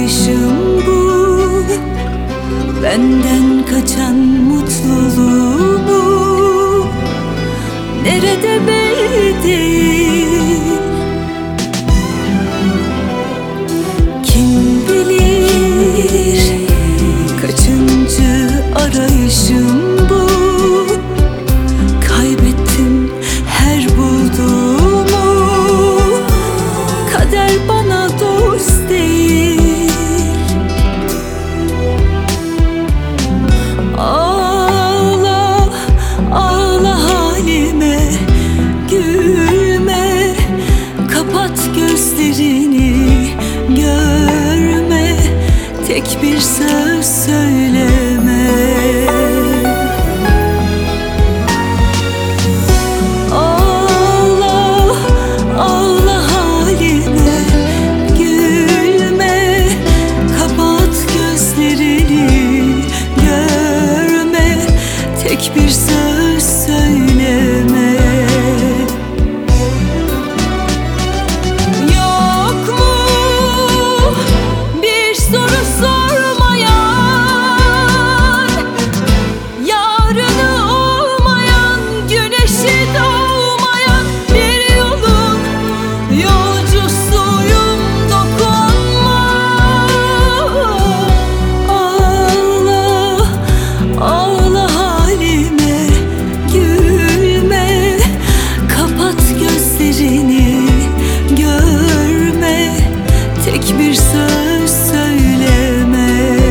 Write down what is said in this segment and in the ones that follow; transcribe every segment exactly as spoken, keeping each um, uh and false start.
arayışım bu. Benden kaçan mutluluğumu nerede belli değil. Kim bilir kaçıncı arayışım bu. Kaybettim her bulduğumu. Kader bana dost değil. Ağla, ağla halime, gülme. Kapat gözlerini, görme. Tek bir söz söyleme. Ağla, ağla halime, gülme. Kapat gözlerini, görme. Tek bir söz söyleme. Yok mu bir soru sormayan, yarını olmayan, güneşi doğmayan bir yolun yolcusuyum, dokunma. Ağla, ağla halime, gülme. Kapat gözlerini, görme. Tek bir söz söyleme.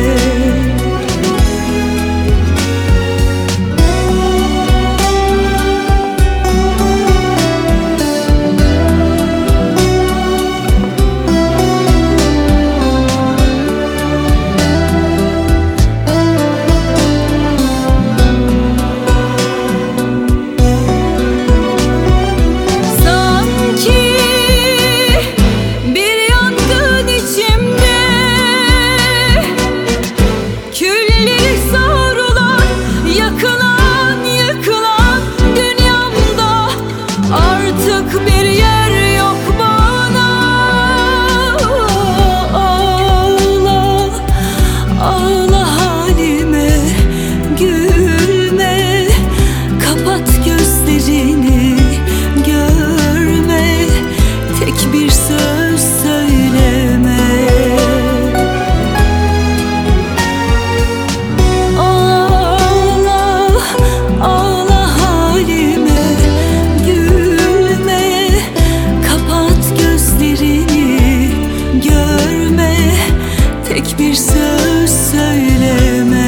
Sanki bir yangın içimde, külleri savrulan, yakılan, yıkılan dünyamda artık bir yer yok bana. Ağla, ağla halime, gülme. Kapat gözlerini, görme. Tek bir söz söyleme. Ağla, ağla halime, gülme. Kapat gözlerini, görme. Tek bir söz söyleme.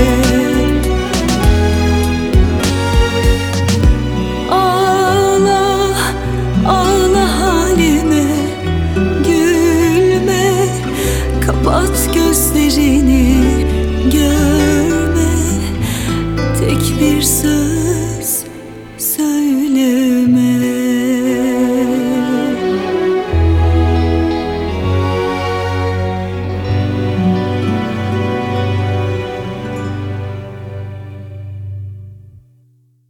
Ağla, ağla halime, gülme. Kapat gözlerini, görme. Tek bir söz